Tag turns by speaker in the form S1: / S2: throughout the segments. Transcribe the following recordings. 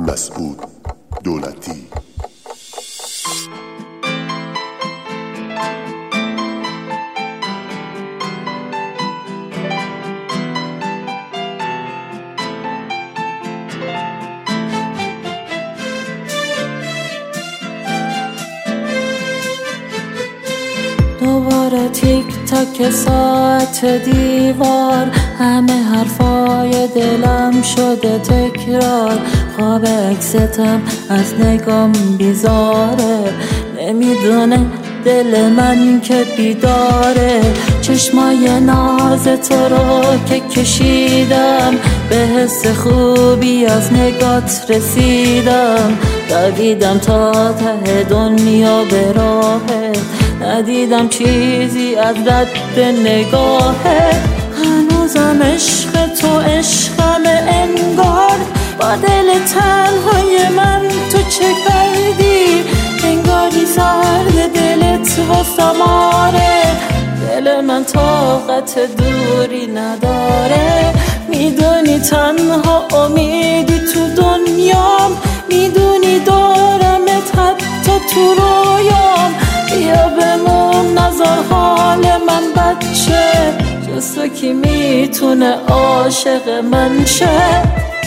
S1: مسعود دولتی.
S2: دوباره تیک تاک ساعت دیوار، همه حرفای دلم شده تکرار. خواب عکستم از نگام بیزاره، نمیدونه دل من که بیداره. چشمای ناز تو رو که کشیدم، به حس خوبی از نگات رسیدم. دویدم تا ته دنیا به راهت، ندیدم چیزی از رد نگاهت. هنوزم عشق تو عشقم انگار، با دل تنهای من تو چه کردی؟ انگاری سرد دلت واسم آره، دل من طاقت دوری نداره. میدونی تنها امیدی تو دنیام، میدونی دارمت حتی تو رویام. بیا بمون نذار حال من بچه، جز تو کی میتونه عاشق من شه؟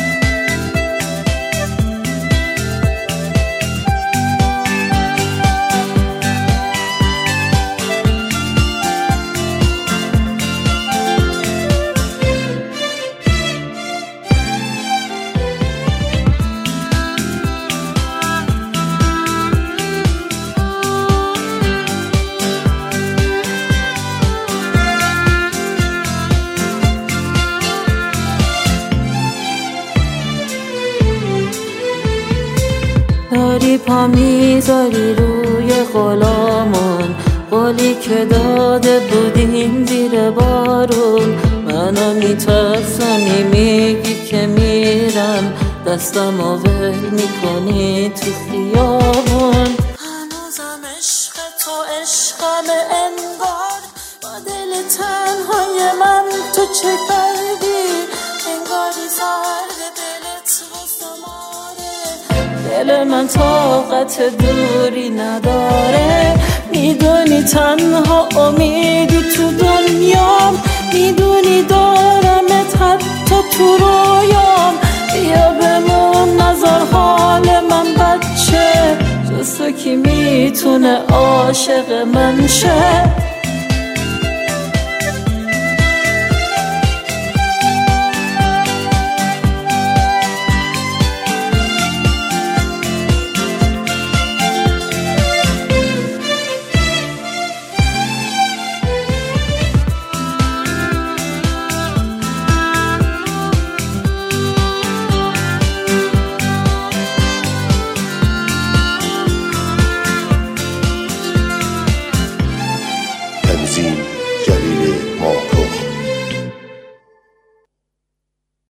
S2: داری پا میذاری روی قولامون، قولی که داده بودیم زیر بارون. منو میترسونی میگی که میرم، دستم و ول میکنی تو خیابون. هنوزم عشق تو عشقم انگار، با دل تنهای من تو چه کردی؟ انگاری سرد دلت واسم آره، دل من طاقت دوری نداره. میدونی تنها امیدی تو دنیام، میدونی دارمت حتی تو رویام. بیا بمون نذار حال من بچه، جز تو کی میتونه عاشق من شه؟